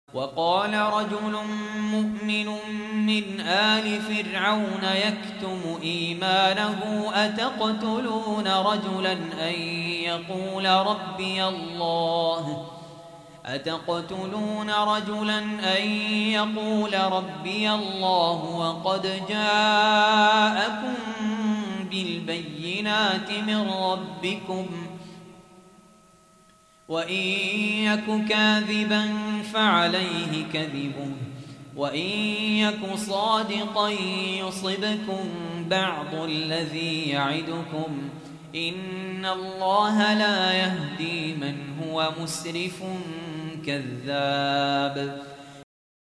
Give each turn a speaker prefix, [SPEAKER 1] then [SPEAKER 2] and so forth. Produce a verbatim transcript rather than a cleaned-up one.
[SPEAKER 1] وقال رجل مؤمن من آل فرعون يكتم إيمانه أتقتلون رجلا أن يقول ربي الله أتقتلون رجلا أن يقول ربي الله وقد جاءكم بالبينات من ربكم وإن يك كاذبا فعليه كذبه وإن يك صادقا يصبكم بعض الذي يعدكم إن الله لا يهدي من هو مسرف كذاب.